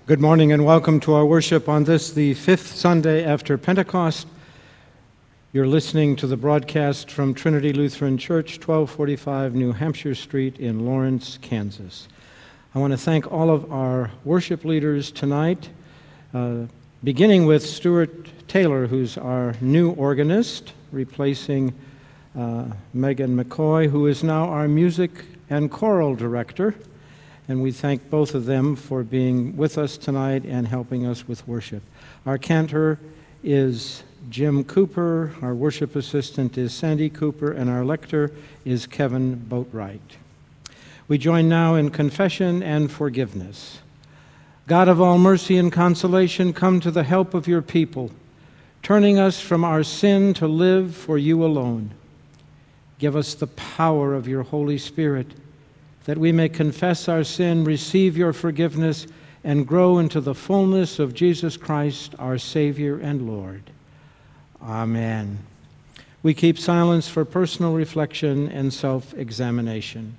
Good morning and welcome to our worship on this, the fifth Sunday after Pentecost. You're listening to the broadcast from Trinity Lutheran Church, 1245 New Hampshire Street in Lawrence, Kansas. I want to thank all of our worship leaders tonight, beginning with Stuart Taylor, who's our new organist, replacing Megan McCoy, who is now our music and choral director. And we thank both of them for being with us tonight and helping us with worship. Our cantor is Jim Cooper, our worship assistant is Sandy Cooper, and our lector is Kevin Boatwright. We join now in confession and forgiveness. God of all mercy and consolation, come to the help of your people, turning us from our sin to live for you alone. Give us the power of your Holy Spirit, that we may confess our sin, receive your forgiveness, and grow into the fullness of Jesus Christ, our Savior and Lord. Amen. We keep silence for personal reflection and self-examination.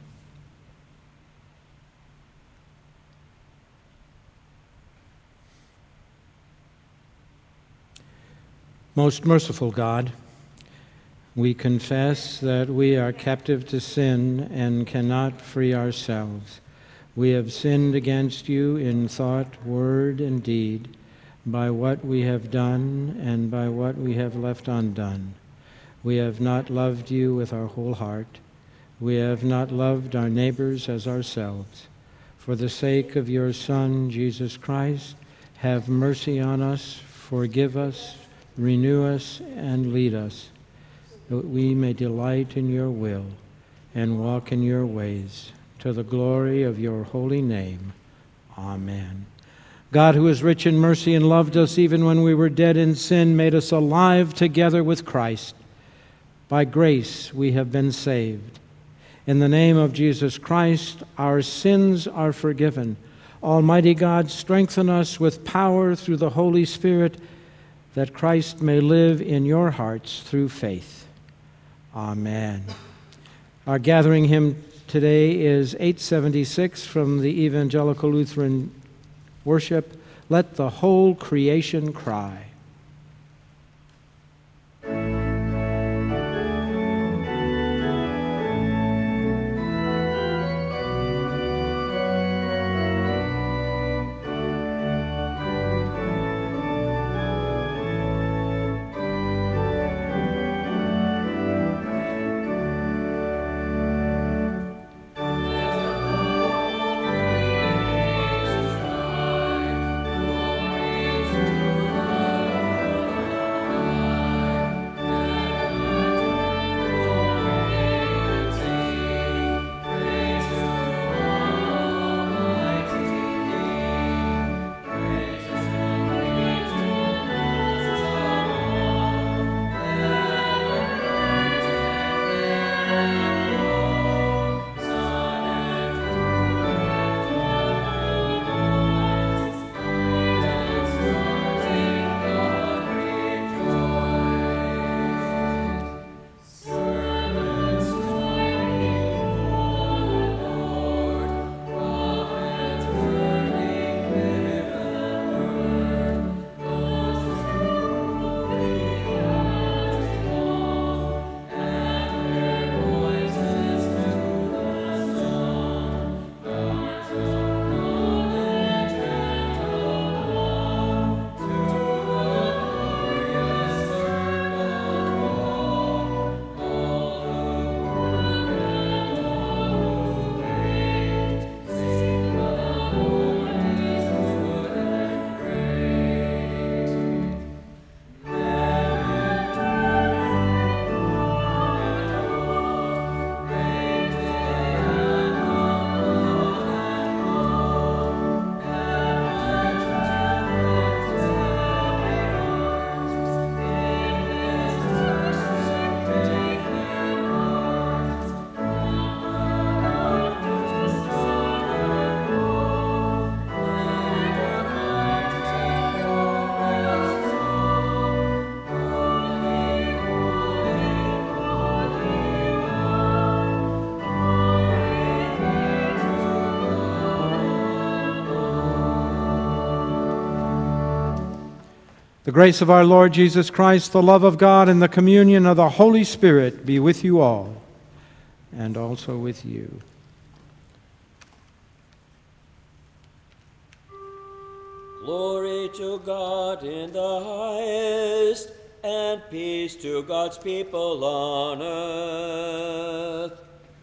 Most merciful God, we confess that we are captive to sin and cannot free ourselves. We have sinned against you in thought, word, and deed, by what we have done and by what we have left undone. We have not loved you with our whole heart. We have not loved our neighbors as ourselves. For the sake of your Son, Jesus Christ, have mercy on us, forgive us, renew us, and lead us, that we may delight in your will and walk in your ways, to the glory of your holy name. Amen. God, who is rich in mercy and loved us even when we were dead in sin, made us alive together with Christ. By grace we have been saved. In the name of Jesus Christ, our sins are forgiven. Almighty God, strengthen us with power through the Holy Spirit, that Christ may live in your hearts through faith. Amen. Our gathering hymn today is 876 from the Evangelical Lutheran Worship, Let the Whole Creation Cry. The grace of our Lord Jesus Christ, the love of God, and the communion of the Holy Spirit be with you all, and also with you. Glory to God in the highest, and peace to God's people on earth.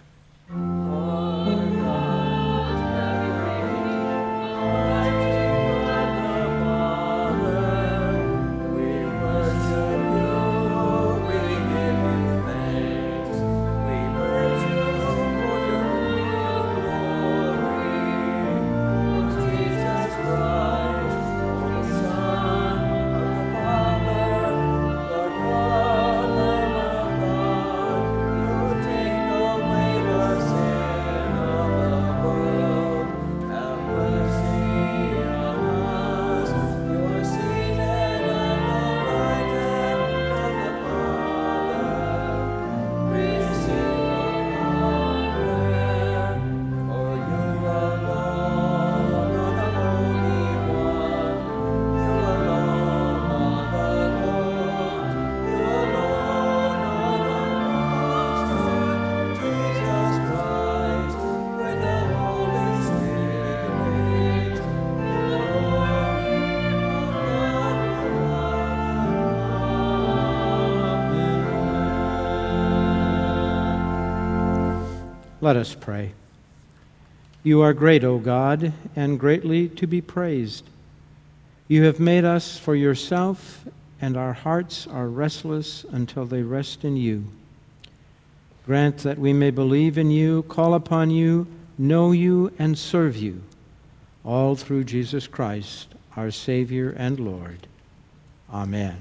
Let us pray. You are great, O God, and greatly to be praised. You have made us for yourself, and our hearts are restless until they rest in you. Grant that we may believe in you, call upon you, know you, and serve you, all through Jesus Christ, our Savior and Lord. Amen.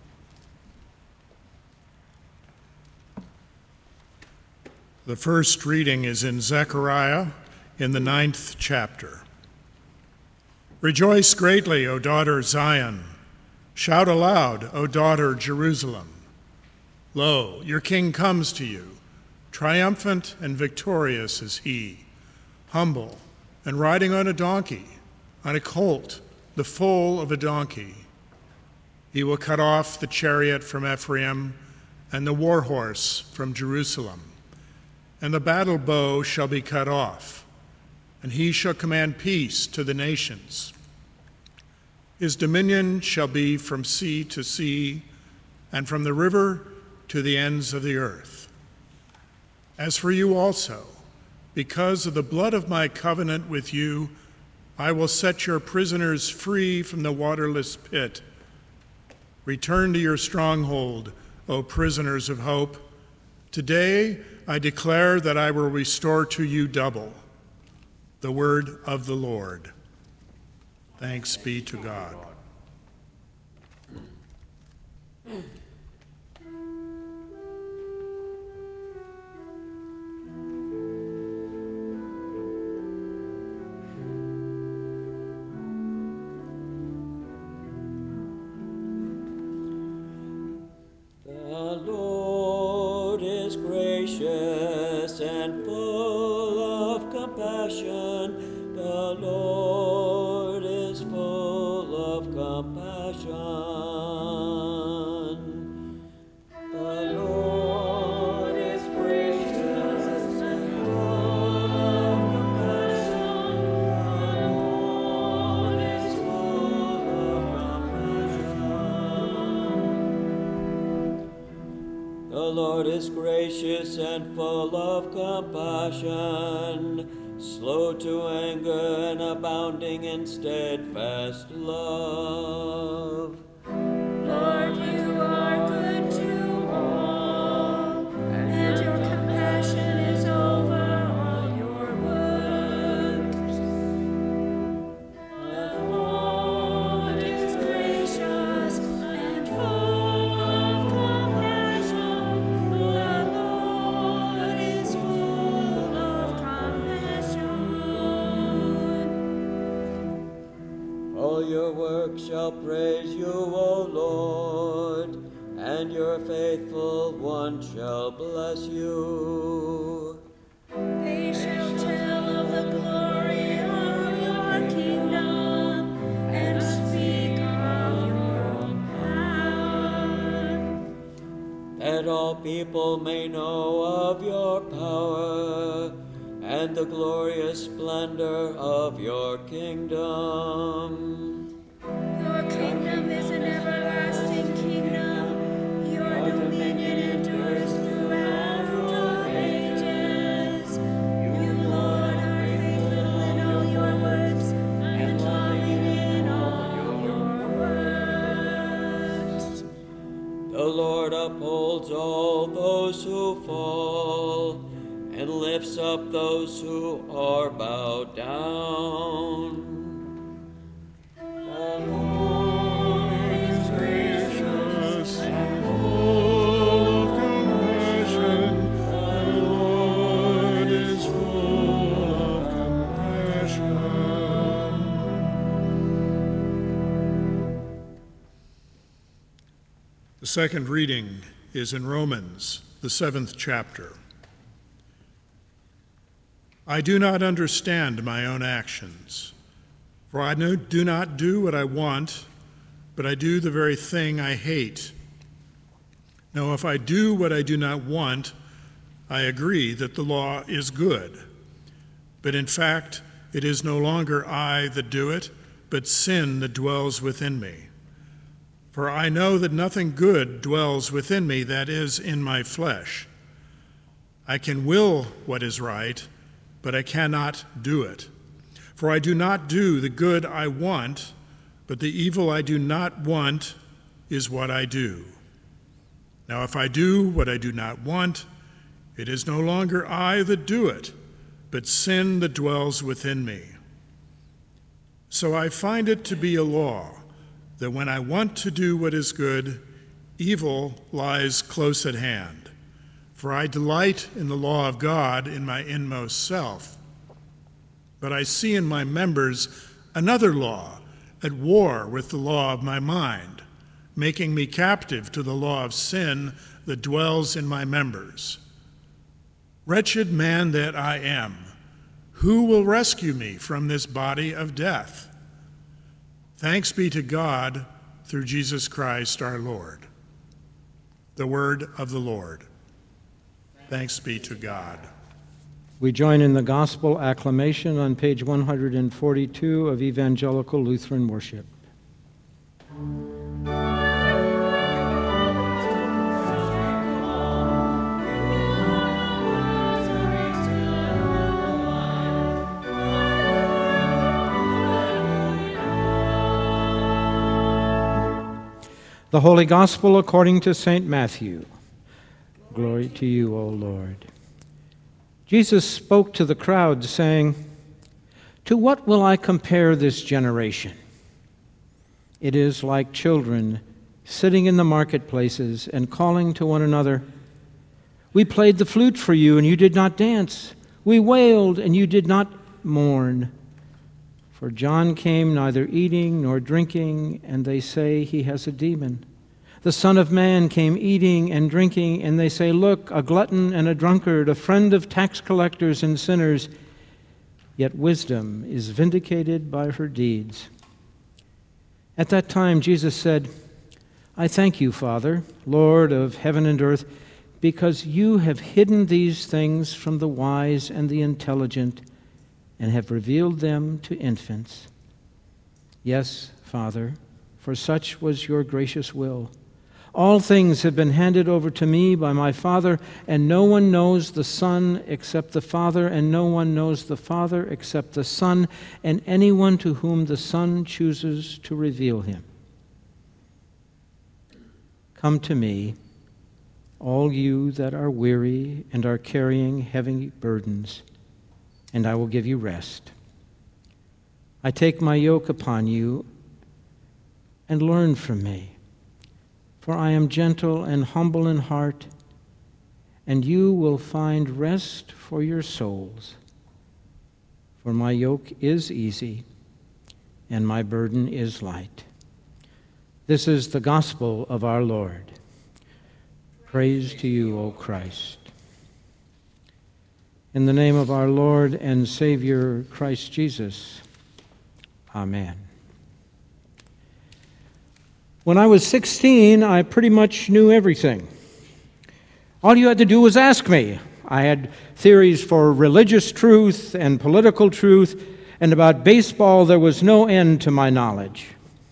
The first reading is in Zechariah in the 9th chapter. Rejoice greatly, O daughter Zion. Shout aloud, O daughter Jerusalem. Lo, your king comes to you. Triumphant and victorious is he, humble and riding on a donkey, on a colt, the foal of a donkey. He will cut off the chariot from Ephraim and the war horse from Jerusalem. And the battle bow shall be cut off, and he shall command peace to the nations. His dominion shall be from sea to sea, and from the river to the ends of the earth. As for you also, because of the blood of my covenant with you, I will set your prisoners free from the waterless pit. Return to your stronghold, O prisoners of hope. Today I declare that I will restore to you double. The word of the Lord. Thanks be to God. And full of compassion, the Lord is full of compassion. The Lord is gracious and full of compassion. The Lord is full of compassion. The Lord is gracious and full of compassion, slow to anger and abounding in steadfast love. Lord, you are good to all, and your compassion is over all your works. The Lord is gracious and full of compassion. The Lord is full of compassion. All your works shall praise you, O Lord, and your faithful one shall bless you. They shall tell of the glory of your kingdom and speak of your that all people may know of your power and the glorious splendor of your kingdom. Your kingdom is an everlasting kingdom. Your dominion endures throughout all ages. You, Lord, are faithful in all your works and loving in all your works. The Lord upholds all those who fall and lifts up those who are bowed down. The Lord is gracious and full of compassion. The Lord is full of compassion. The second reading is in Romans, the 7th chapter. I do not understand my own actions, for I do not do what I want, but I do the very thing I hate. Now, if I do what I do not want, I agree that the law is good. But in fact, it is no longer I that do it, but sin that dwells within me. For I know that nothing good dwells within me, that is, in my flesh. I can will what is right, but I cannot do it. For I do not do the good I want, but the evil I do not want is what I do. Now if I do what I do not want, it is no longer I that do it, but sin that dwells within me. So I find it to be a law, that when I want to do what is good, evil lies close at hand. For I delight in the law of God in my inmost self. But I see in my members another law at war with the law of my mind, making me captive to the law of sin that dwells in my members. Wretched man that I am, who will rescue me from this body of death? Thanks be to God through Jesus Christ our Lord. The word of the Lord. Thanks be to God. We join in the gospel acclamation on page 142 of Evangelical Lutheran Worship. The Holy Gospel according to St. Matthew. Glory to you, O Lord. Jesus spoke to the crowd, saying, "To what will I compare this generation? It is like children sitting in the marketplaces and calling to one another, 'We played the flute for you, and you did not dance. We wailed, and you did not mourn.' For John came neither eating nor drinking, and they say he has a demon. The Son of Man came eating and drinking, and they say, 'Look, a glutton and a drunkard, a friend of tax collectors and sinners.' Yet wisdom is vindicated by her deeds." At that time Jesus said, "I thank you, Father, Lord of heaven and earth, because you have hidden these things from the wise and the intelligent and have revealed them to infants. Yes, Father, for such was your gracious will. All things have been handed over to me by my Father, and no one knows the Son except the Father, and no one knows the Father except the Son, and anyone to whom the Son chooses to reveal him. Come to me, all you that are weary and are carrying heavy burdens, and I will give you rest. I take my yoke upon you and learn from me, for I am gentle and humble in heart, and you will find rest for your souls. For my yoke is easy, and my burden is light." This is the gospel of our Lord. Praise to you, O Christ. In the name of our Lord and Savior, Christ Jesus. Amen. When I was 16, I pretty much knew everything. All you had to do was ask me. I had theories for religious truth and political truth, and about baseball there was no end to my knowledge.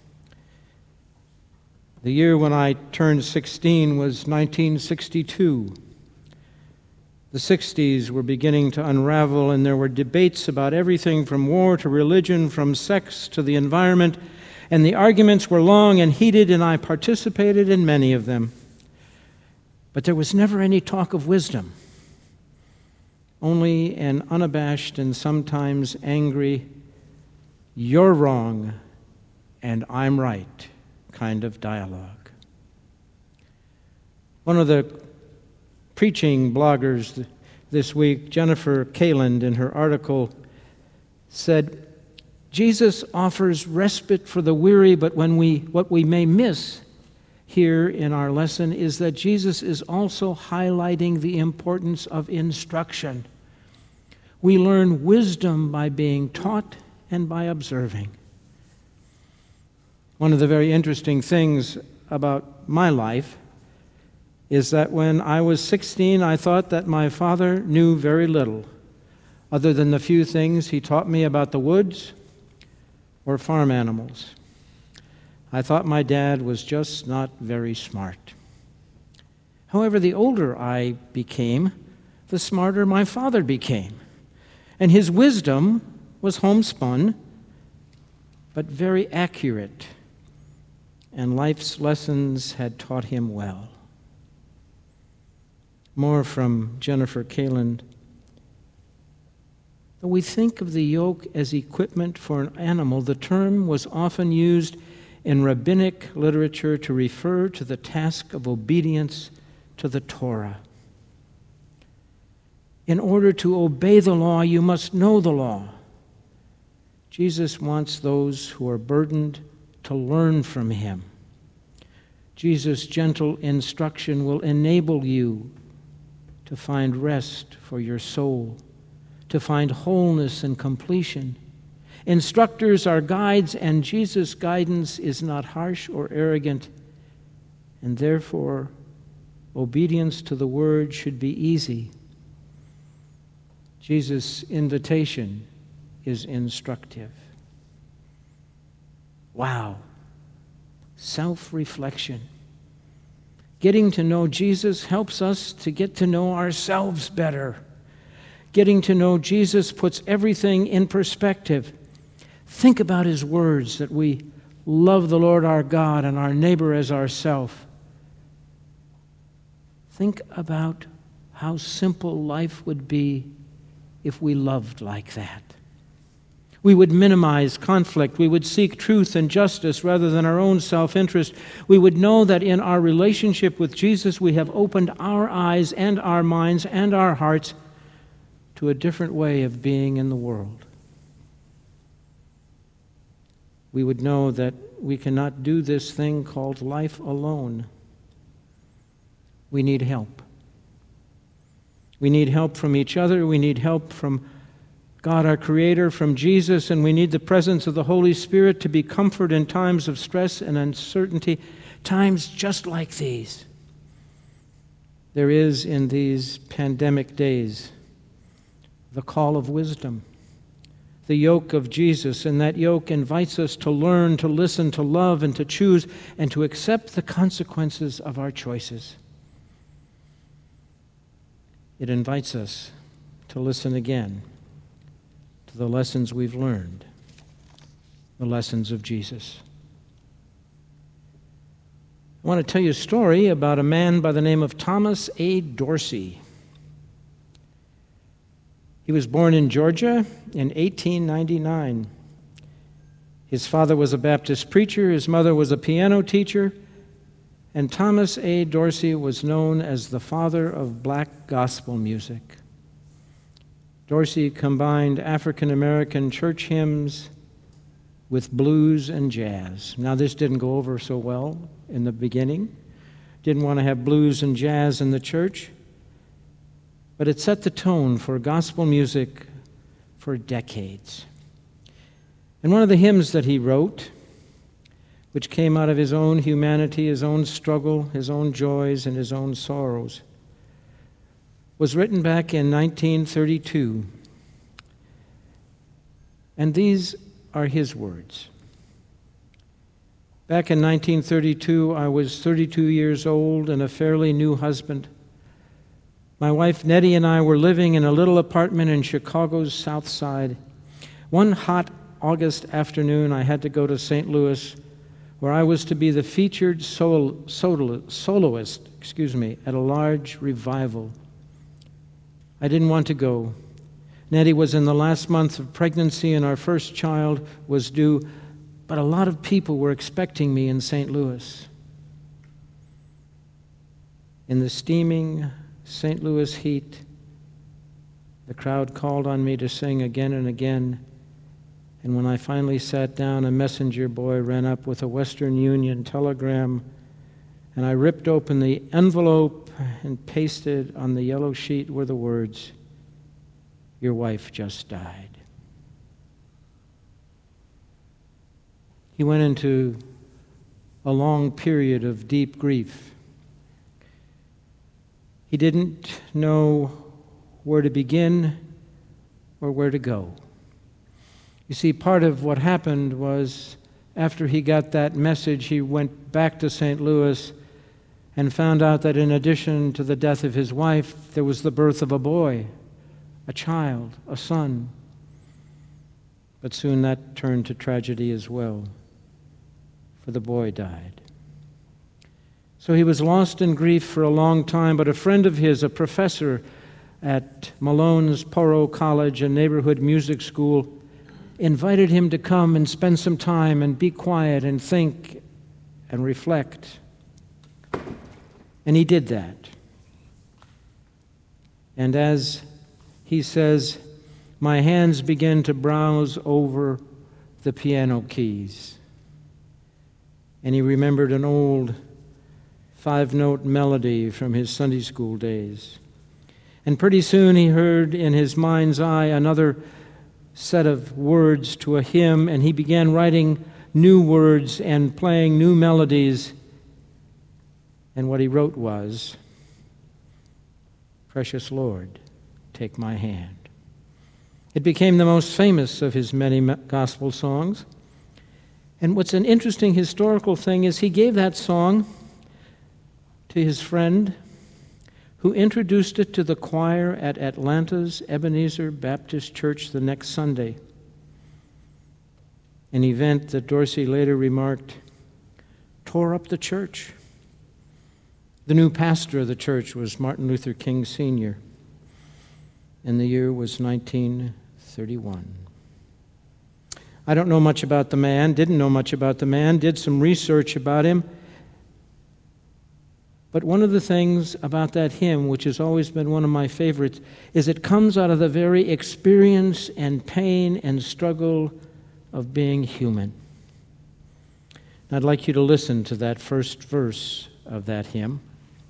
The year when I turned 16 was 1962. The 60s were beginning to unravel, and there were debates about everything from war to religion, from sex to the environment, and the arguments were long and heated, and I participated in many of them. But there was never any talk of wisdom, only an unabashed and sometimes angry, "You're wrong and I'm right" kind of dialogue. One of the preaching bloggers this week, Jennifer Kaland, in her article said, Jesus offers respite for the weary, but what we may miss here in our lesson is that Jesus is also highlighting the importance of instruction. We learn wisdom by being taught and by observing. One of the very interesting things about my life is that when I was 16, I thought that my father knew very little, other than the few things he taught me about the woods or farm animals. I thought my dad was just not very smart. However, the older I became, the smarter my father became. And his wisdom was homespun, but very accurate, and life's lessons had taught him well. More from Jennifer Kaland. Though we think of the yoke as equipment for an animal, the term was often used in rabbinic literature to refer to the task of obedience to the Torah. In order to obey the law, you must know the law. Jesus wants those who are burdened to learn from him. Jesus' gentle instruction will enable you to find rest for your soul, to find wholeness and completion. Instructors are guides, and Jesus' guidance is not harsh or arrogant, and therefore obedience to the word should be easy. Jesus' invitation is instructive. Wow. Self-reflection. Getting to know Jesus helps us to get to know ourselves better. Getting to know Jesus puts everything in perspective. Think about his words that we love the Lord our God and our neighbor as ourself. Think about how simple life would be if we loved like that. We would minimize conflict. We would seek truth and justice rather than our own self-interest. We would know that in our relationship with Jesus, we have opened our eyes and our minds and our hearts to a different way of being in the world. We would know that we cannot do this thing called life alone. We need help. We need help from each other. We need help from God, our Creator, from Jesus, and we need the presence of the Holy Spirit to be comfort in times of stress and uncertainty, times just like these. There is, in these pandemic days, the call of wisdom, the yoke of Jesus, and that yoke invites us to learn, to listen, to love, and to choose, and to accept the consequences of our choices. It invites us to listen again to the lessons we've learned, the lessons of Jesus. I want to tell you a story about a man by the name of Thomas A. Dorsey. He was born in Georgia in 1899. His father was a Baptist preacher, his mother was a piano teacher, and Thomas A. Dorsey was known as the father of black gospel music. Dorsey combined African American church hymns with blues and jazz. Now, this didn't go over so well in the beginning. Didn't want to have blues and jazz in the church. But it set the tone for gospel music for decades. And one of the hymns that he wrote, which came out of his own humanity, his own struggle, his own joys, and his own sorrows, was written back in 1932. And these are his words. Back in 1932, I was 32 years old and a fairly new husband. My wife Nettie and I were living in a little apartment in Chicago's South Side. One hot August afternoon, I had to go to St. Louis, where I was to be the featured soloist at a large revival. I didn't want to go. Nettie was in the last month of pregnancy and our first child was due, but a lot of people were expecting me in St. Louis. In the steaming St. Louis heat, the crowd called on me to sing again and again, and when I finally sat down, a messenger boy ran up with a Western Union telegram, and I ripped open the envelope and pasted on the yellow sheet were the words, "Your wife just died." He went into a long period of deep grief. He didn't know where to begin or where to go. You see, part of what happened was after he got that message, he went back to St. Louis and found out that in addition to the death of his wife, there was the birth of a boy, a child, a son. But soon that turned to tragedy as well, for the boy died. So he was lost in grief for a long time, but a friend of his, a professor at Malone's Porro College, a neighborhood music school, invited him to come and spend some time and be quiet and think and reflect. And he did that. And as he says, my hands began to browse over the piano keys. And he remembered an old 5-note melody from his Sunday school days. And pretty soon he heard in his mind's eye another set of words to a hymn, and he began writing new words and playing new melodies. And what he wrote was, "Precious Lord, take my hand." It became the most famous of his many gospel songs. And what's an interesting historical thing is he gave that song to his friend who introduced it to the choir at Atlanta's Ebenezer Baptist Church the next Sunday, an event that Dorsey later remarked tore up the church. The new pastor of the church was Martin Luther King Sr., and the year was 1931. I don't know much about the man, didn't know much about the man, did some research about him. But one of the things about that hymn, which has always been one of my favorites, is it comes out of the very experience and pain and struggle of being human. And I'd like you to listen to that first verse of that hymn.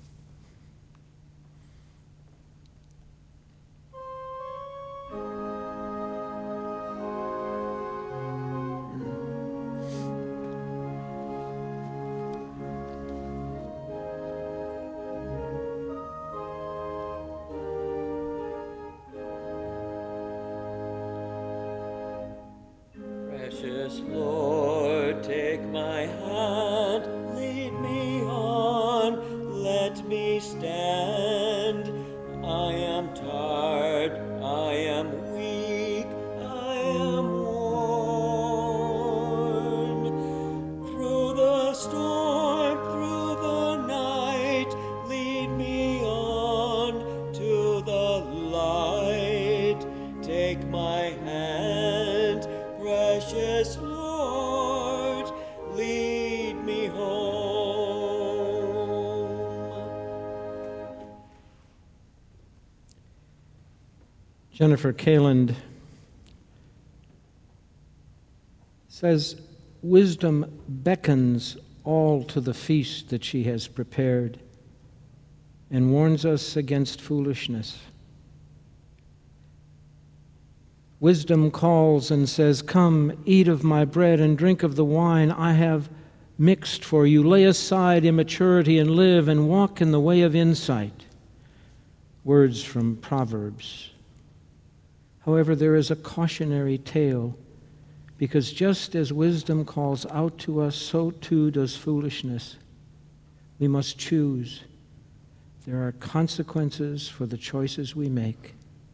Precious Lord, take my hand, lead me on, let me stand. I am tired, I am weak, I am worn. Through the storm, through the night, lead me on to the light. Take my hand, precious Lord, lead me home. Jennifer Kaland says, wisdom beckons all to the feast that she has prepared and warns us against foolishness. Wisdom calls and says, "Come, eat of my bread and drink of the wine I have mixed for you. Lay aside immaturity and live and walk in the way of insight." words from Proverbs. However, there is a cautionary tale, because just as wisdom calls out to us, so too does foolishness. We must choose. There are consequences for the choices we make.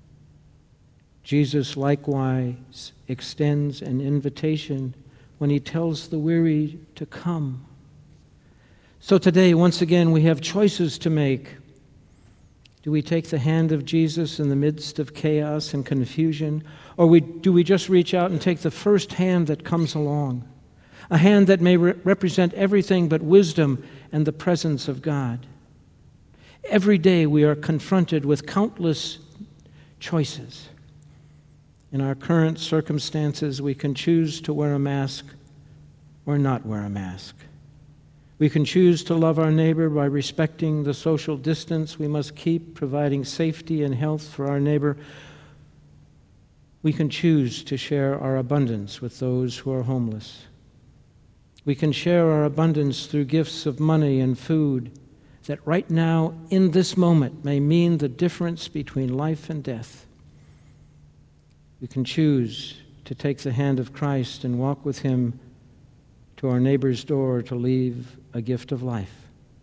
Jesus likewise extends an invitation when he tells the weary to come. So today, once again, we have choices to make. Do we take the hand of Jesus in the midst of chaos and confusion, or do we just reach out and take the first hand that comes along, a hand that may represent everything but wisdom and the presence of God? Every day we are confronted with countless choices. In our current circumstances, we can choose to wear a mask or not wear a mask. We can choose to love our neighbor by respecting the social distance we must keep, providing safety and health for our neighbor. We can choose to share our abundance with those who are homeless. We can share our abundance through gifts of money and food that right now, in this moment, may mean the difference between life and death. We can choose to take the hand of Christ and walk with him to our neighbor's door to leave a gift of life.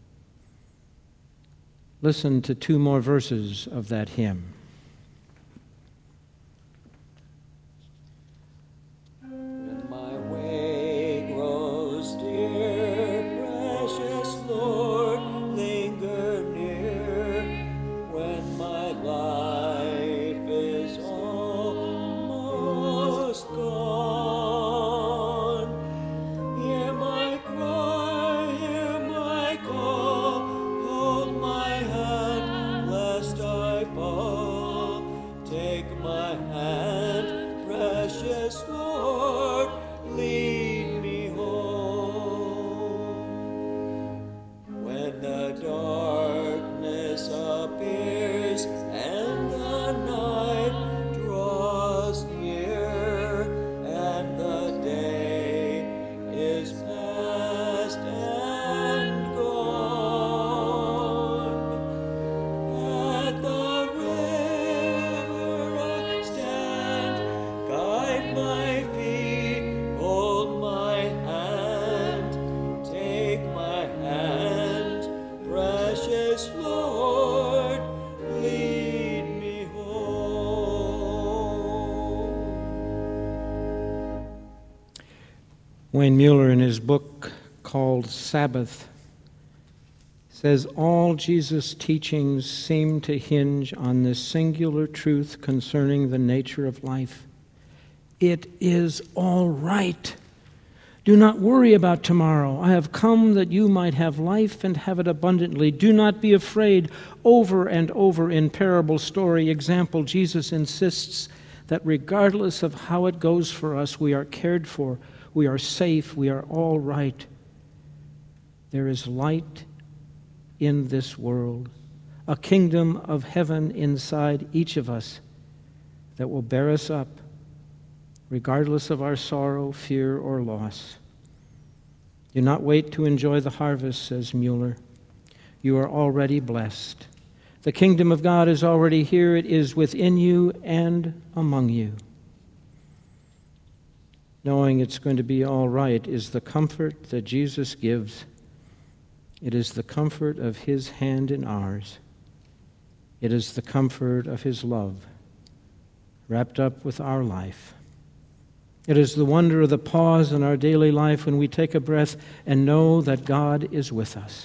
Listen to 2 more verses of that hymn. When my way grows dear, precious Lord, linger near. When my life is almost gone, hear my cry, hear my call, hold my hand, lest I fall. Take my hand, precious Lord, lead me home. When the darkness appears and the night draws near, and the day is past and gone, at the river I stand, guide my feet, hold my hand, take my hand, precious Lord, lead me home. Wayne Mueller, in his book called Sabbath, says all Jesus' teachings seem to hinge on this singular truth concerning the nature of life. It is all right. Do not worry about tomorrow. I have come that you might have life and have it abundantly. Do not be afraid. Over and over in parable, story, example, Jesus insists that regardless of how it goes for us, we are cared for, we are safe, we are all right. There is light in this world, a kingdom of heaven inside each of us that will bear us up, regardless of our sorrow, fear, or loss. Do not wait to enjoy the harvest, says Mueller. You are already blessed. The kingdom of God is already here. It is within you and among you. Knowing it's going to be all right is the comfort that Jesus gives. It is the comfort of his hand in ours. It is the comfort of his love wrapped up with our life. It is the wonder of the pause in our daily life when we take a breath and know that God is with us.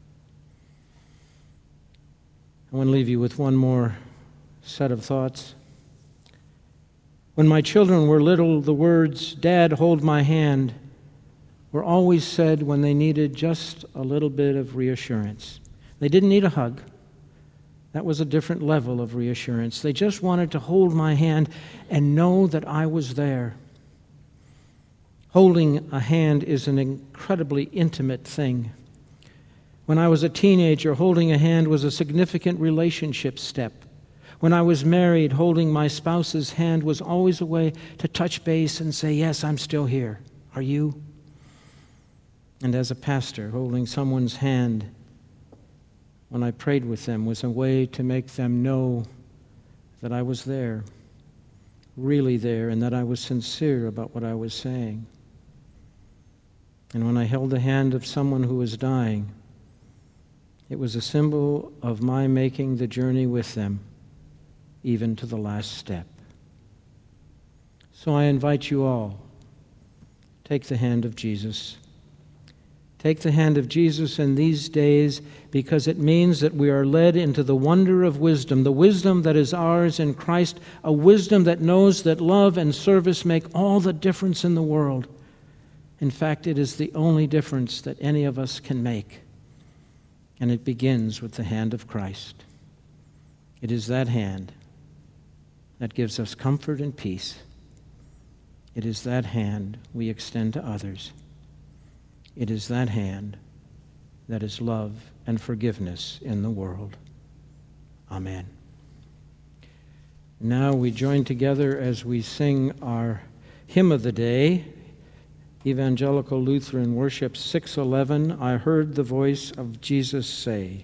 I want to leave you with one more set of thoughts. When my children were little, the words, "Dad, hold my hand," were always said when they needed just a little bit of reassurance. They didn't need a hug. That was a different level of reassurance. They just wanted to hold my hand and know that I was there. Holding a hand is an incredibly intimate thing. When I was a teenager, holding a hand was a significant relationship step. When I was married, holding my spouse's hand was always a way to touch base and say, "Yes, I'm still here. Are you?" And as a pastor, holding someone's hand when I prayed with them was a way to make them know that I was there, really there, and that I was sincere about what I was saying. And when I held the hand of someone who was dying, it was a symbol of my making the journey with them, even to the last step. So I invite you all, take the hand of Jesus. Take the hand of Jesus in these days, because it means that we are led into the wonder of wisdom, the wisdom that is ours in Christ, a wisdom that knows that love and service make all the difference in the world. In fact, it is the only difference that any of us can make. And it begins with the hand of Christ. It is that hand that gives us comfort and peace. It is that hand we extend to others. It is that hand that is love and forgiveness in the world. Amen. Now we join together as we sing our hymn of the day, Evangelical Lutheran Worship 611, I Heard the Voice of Jesus Say.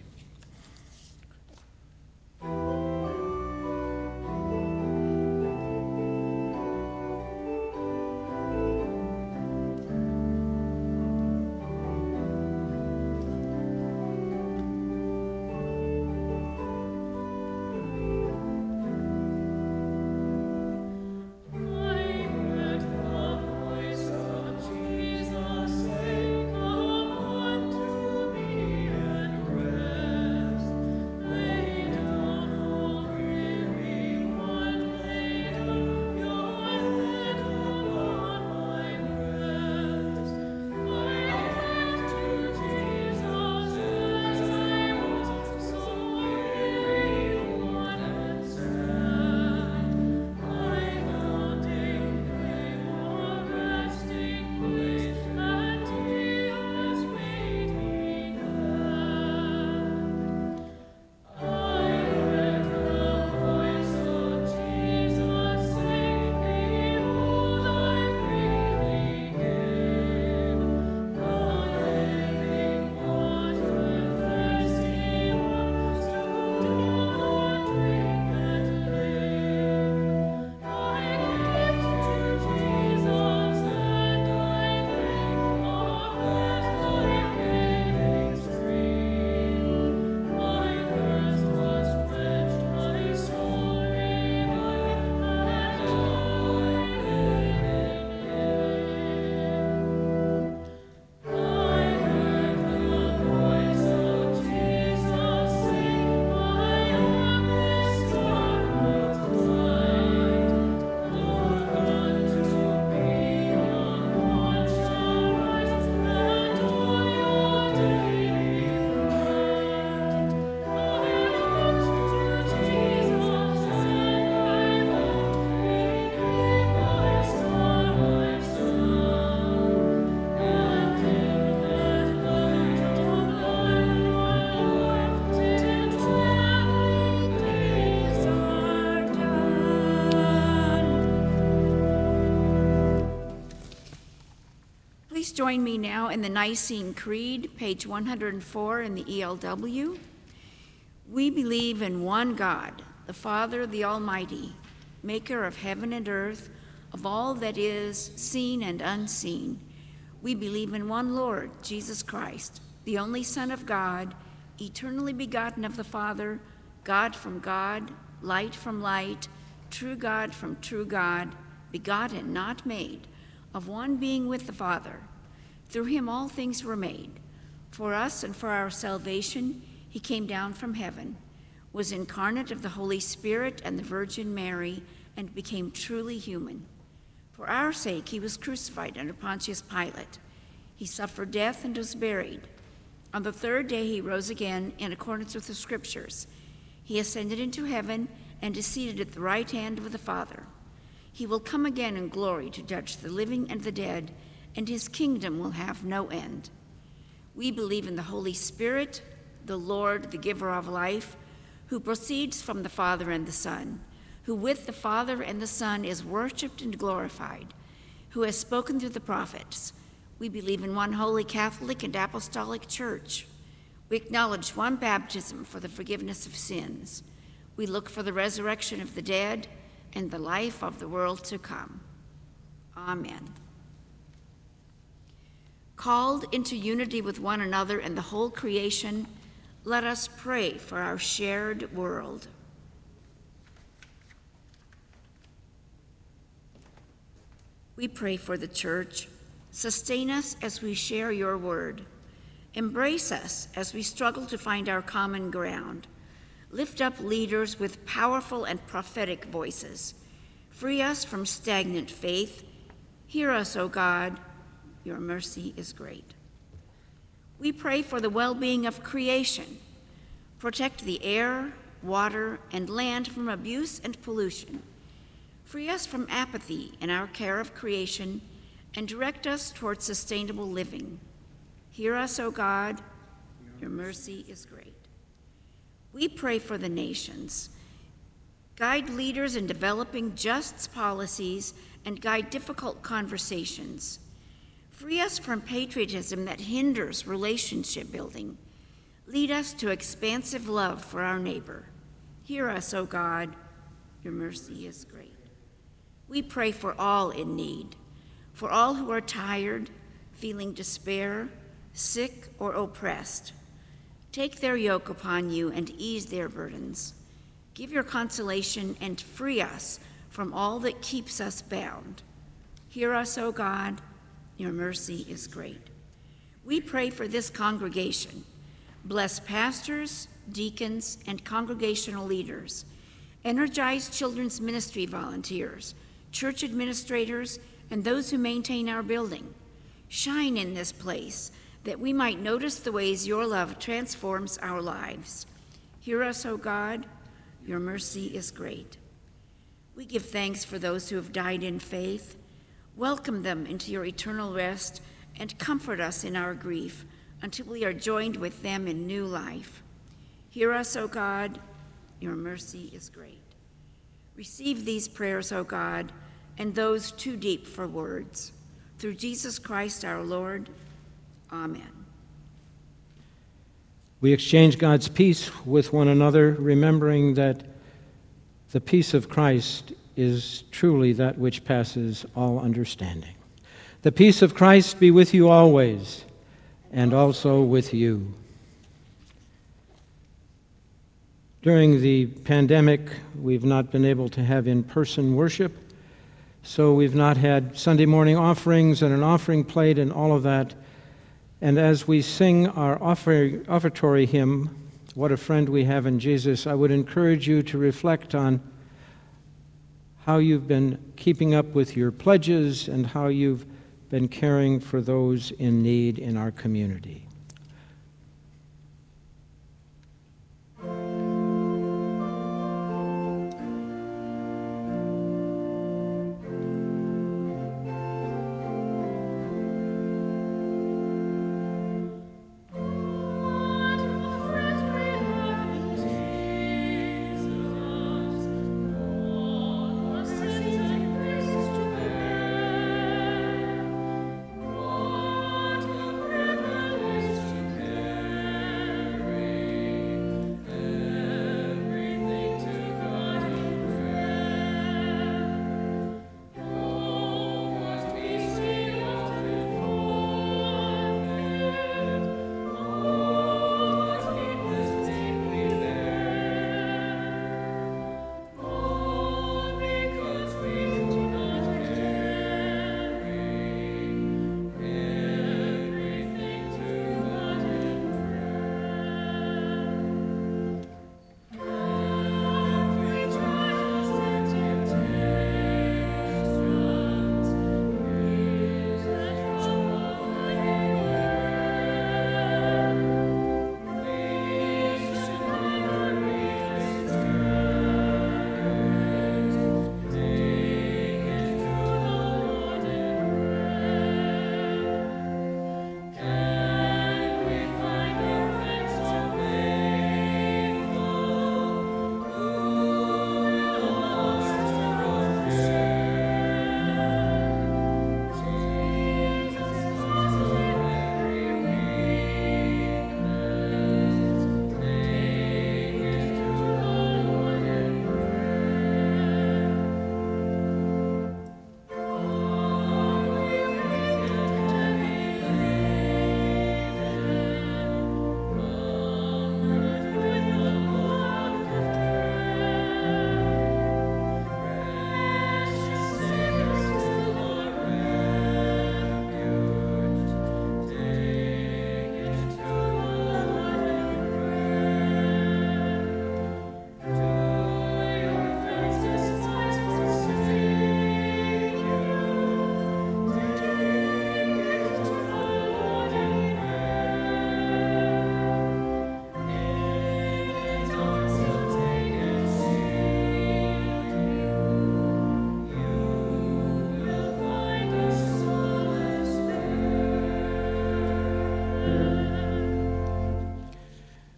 Please join me now in the Nicene Creed, page 104 in the ELW. We believe in one God, the Father, the Almighty, maker of heaven and earth, of all that is seen and unseen. We believe in one Lord, Jesus Christ, the only Son of God, eternally begotten of the Father, God from God, light from light, true God from true God, begotten, not made, of one being with the Father. Through him all things were made. For us and for our salvation, he came down from heaven, was incarnate of the Holy Spirit and the Virgin Mary, and became truly human. For our sake, he was crucified under Pontius Pilate. He suffered death and was buried. On the third day, he rose again in accordance with the Scriptures. He ascended into heaven and is seated at the right hand of the Father. He will come again in glory to judge the living and the dead, and his kingdom will have no end. We believe in the Holy Spirit, the Lord, the giver of life, who proceeds from the Father and the Son, who with the Father and the Son is worshiped and glorified, who has spoken through the prophets. We believe in one holy Catholic and Apostolic Church. We acknowledge one baptism for the forgiveness of sins. We look for the resurrection of the dead and the life of the world to come. Amen. Called into unity with one another and the whole creation, let us pray for our shared world. We pray for the church. Sustain us as we share your word. Embrace us as we struggle to find our common ground. Lift up leaders with powerful and prophetic voices. Free us from stagnant faith. Hear us, O God. Your mercy is great. We pray for the well-being of creation. Protect the air, water, and land from abuse and pollution. Free us from apathy in our care of creation and direct us towards sustainable living. Hear us, O God. Your mercy is great. We pray for the nations. Guide leaders in developing just policies and guide difficult conversations. Free us from patriotism that hinders relationship building. Lead us to expansive love for our neighbor. Hear us, O God. Your mercy is great. We pray for all in need, for all who are tired, feeling despair, sick, or oppressed. Take their yoke upon you and ease their burdens. Give your consolation and free us from all that keeps us bound. Hear us, O God. Your mercy is great. We pray for this congregation. Bless pastors, deacons, and congregational leaders. Energize children's ministry volunteers, church administrators, and those who maintain our building. Shine in this place that we might notice the ways your love transforms our lives. Hear us, O God. Your mercy is great. We give thanks for those who have died in faith. Welcome them into your eternal rest and comfort us in our grief until we are joined with them in new life. Hear us, O God. Your mercy is great. Receive these prayers, O God, and those too deep for words. Through Jesus Christ our Lord. Amen. We exchange God's peace with one another, remembering that the peace of Christ is truly that which passes all understanding. The peace of Christ be with you always, and also with you. During the pandemic, we've not been able to have in-person worship, so we've not had Sunday morning offerings and an offering plate and all of that. And as we sing our offertory hymn, What a Friend We Have in Jesus, I would encourage you to reflect on how you've been keeping up with your pledges and how you've been caring for those in need in our community. What a privilege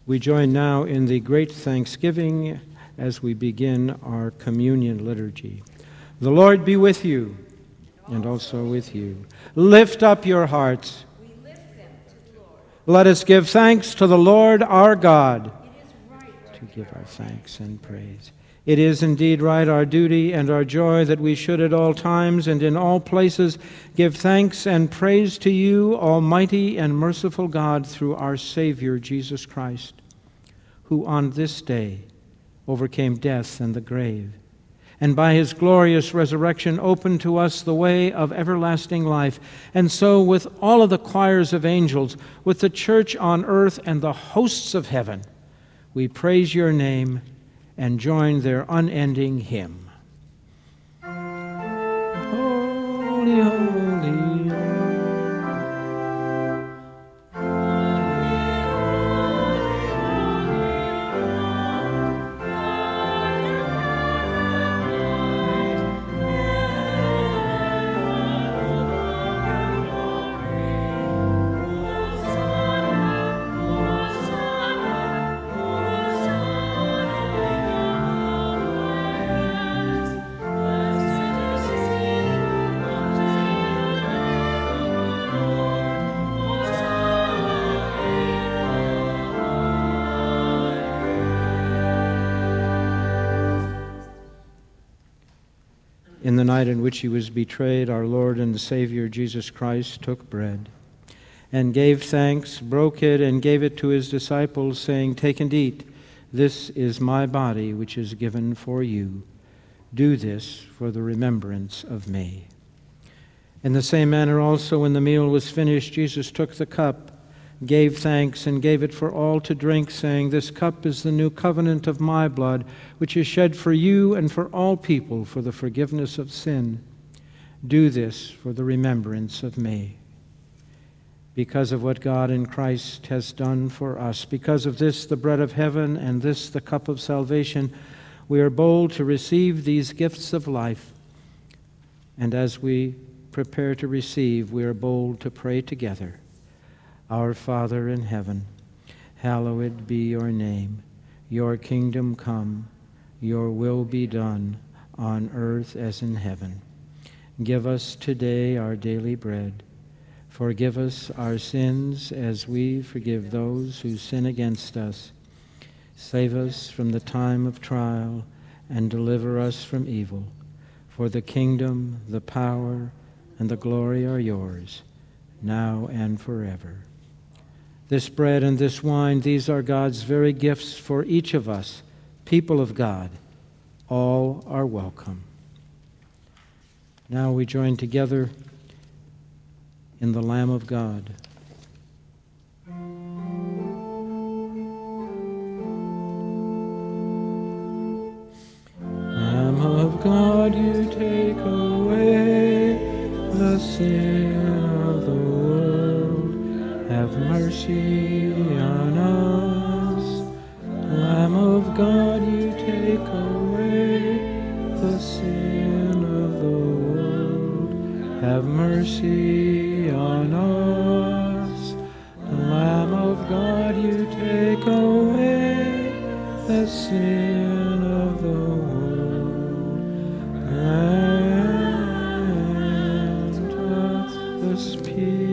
We join now in the great thanksgiving as we begin our communion liturgy. The Lord be with you, and also with you. Lift up your hearts. We lift them to the Lord. Let us give thanks to the Lord our God. It is right To give our thanks and praise. It is indeed right, our duty and our joy, that we should at all times and in all places give thanks and praise to you, Almighty and merciful God, through our Savior Jesus Christ, who on this day overcame death and the grave, and by his glorious resurrection opened to us the way of everlasting life. And so with all of the choirs of angels, with the church on earth and the hosts of heaven, we praise your name and join their unending hymn. Holy, holy, In the night in which he was betrayed, our Lord and Savior Jesus Christ took bread and gave thanks, broke it, and gave it to his disciples, saying, "Take and eat. This is my body, which is given for you. Do this for the remembrance of me." In the same manner also, when the meal was finished, Jesus took the cup, gave thanks, and gave it for all to drink, saying, "This cup is the new covenant of my blood, which is shed for you and for all people for the forgiveness of sin. Do this for the remembrance of me." Because of what God in Christ has done for us, because of this, the bread of heaven, and this, the cup of salvation, we are bold to receive these gifts of life. And as we prepare to receive, we are bold to pray together. Our Father in heaven, hallowed be your name. Your kingdom come, your will be done on earth as in heaven. Give us today our daily bread. Forgive us our sins as we forgive those who sin against us. Save us from the time of trial and deliver us from evil. For the kingdom, the power, and the glory are yours, now and forever. This bread and this wine, these are God's very gifts for each of us, people of God. All are welcome. Now we join together in the Lamb of God. Lamb of God, you take away the sin of the world. Have mercy on us. Lamb of God, you take away the sin of the world. Have mercy on us. Lamb of God, you take away the sin of the world. Grant us peace.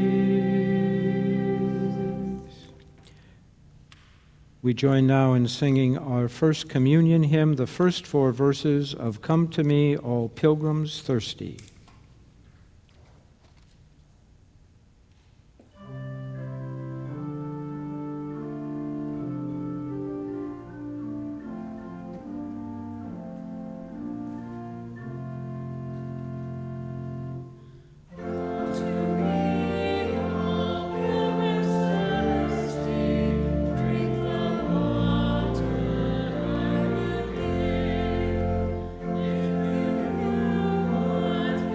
We join now in singing our first communion hymn, the first 4 verses of "Come to Me, All Pilgrims Thirsty." If you know what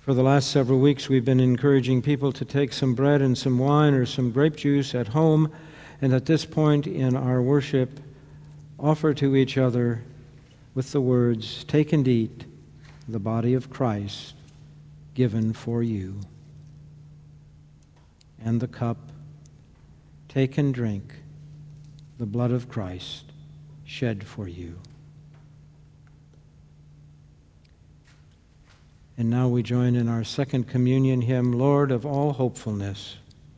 For the last several weeks, we've been encouraging people to take some bread and some wine or some grape juice at home, and at this point in our worship, offer to each other with the words, "Take and eat the body of Christ given for you." And the cup, "Take and drink the blood of Christ shed for you." And now we join in our second communion hymn, "Lord of all hopefulness."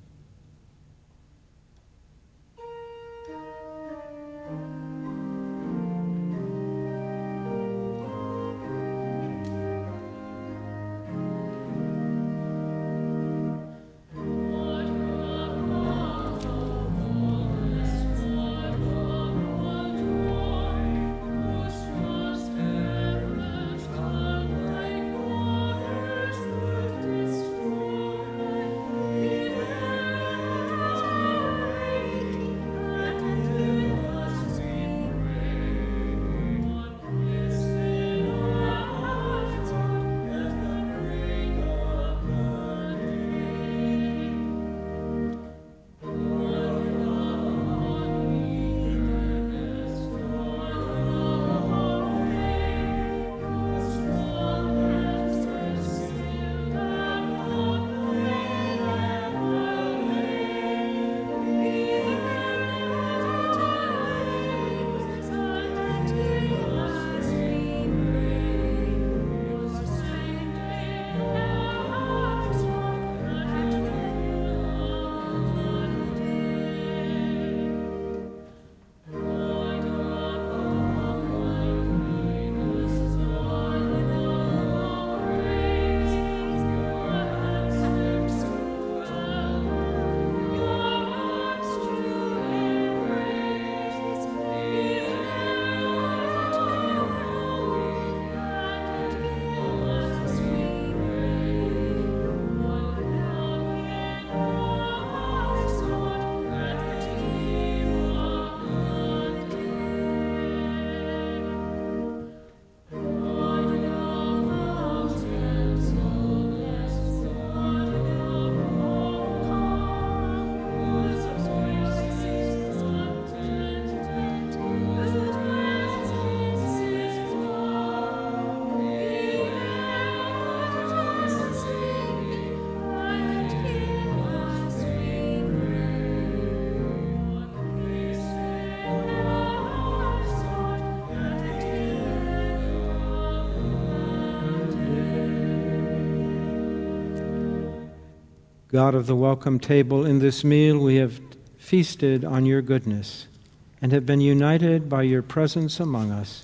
God of the welcome table, in this meal we have feasted on your goodness and have been united by your presence among us.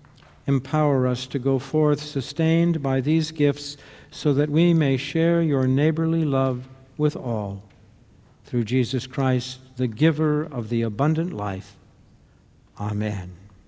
Empower us to go forth sustained by these gifts so that we may share your neighborly love with all. Through Jesus Christ, the giver of the abundant life. Amen.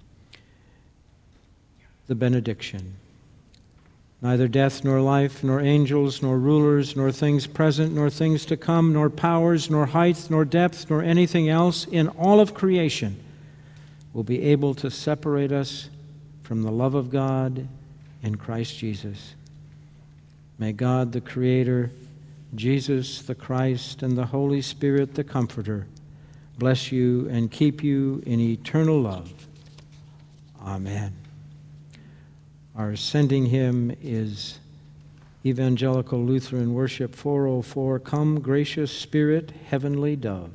The benediction. Neither death, nor life, nor angels, nor rulers, nor things present, nor things to come, nor powers, nor height, nor depth, nor anything else in all of creation will be able to separate us from the love of God in Christ Jesus. May God, the Creator, Jesus, the Christ, and the Holy Spirit, the Comforter, bless you and keep you in eternal love. Amen. Our sending hymn is Evangelical Lutheran Worship 404, "Come, Gracious Spirit, Heavenly Dove."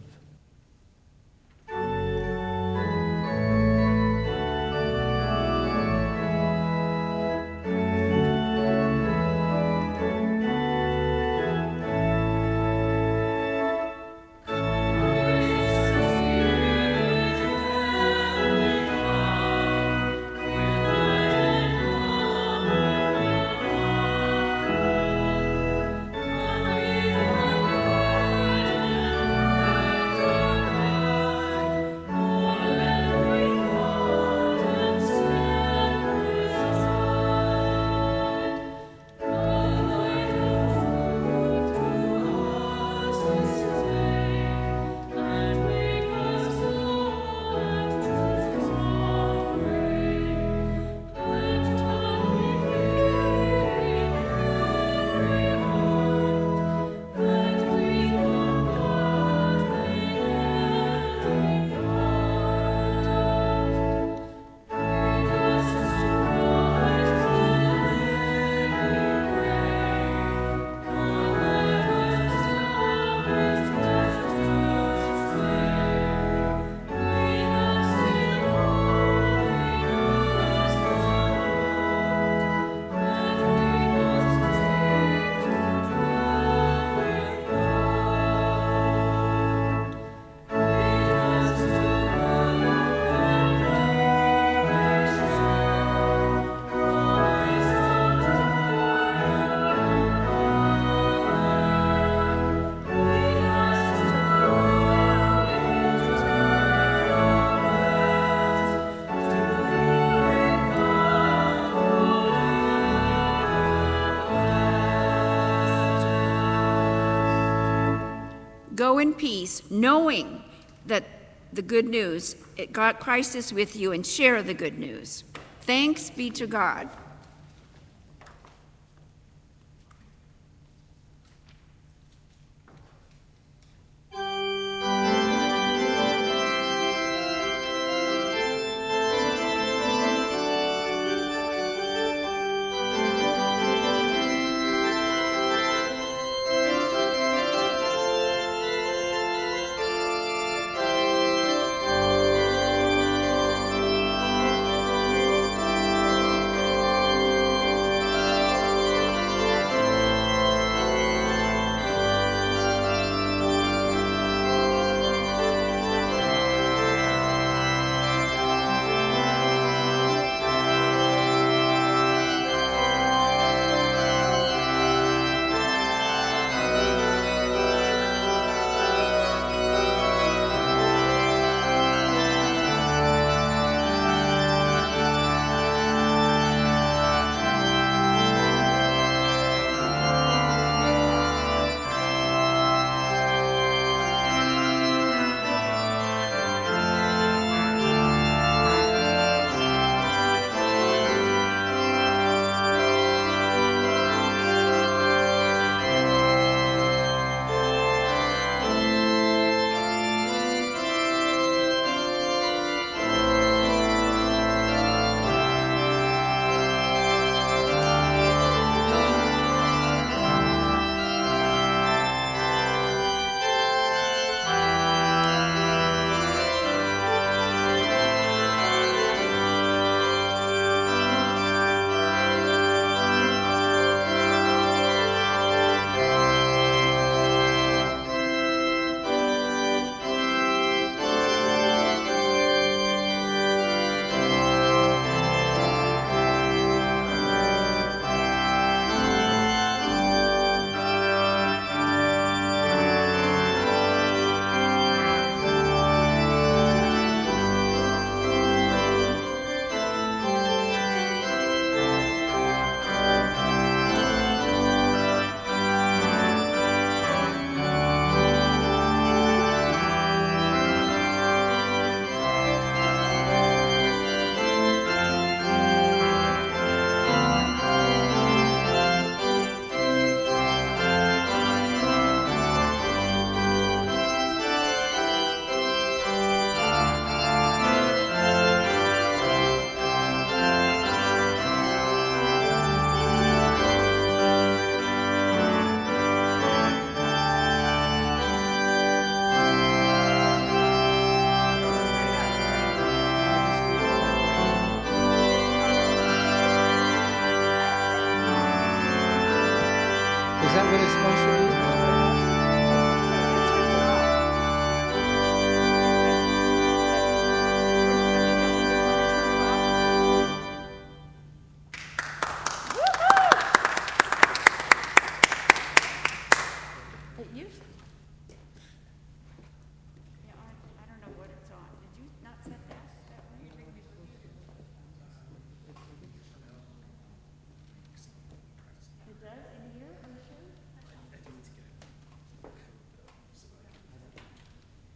Come, Go in peace, knowing that the good news, Christ is with you, and share the good news. Thanks be to God.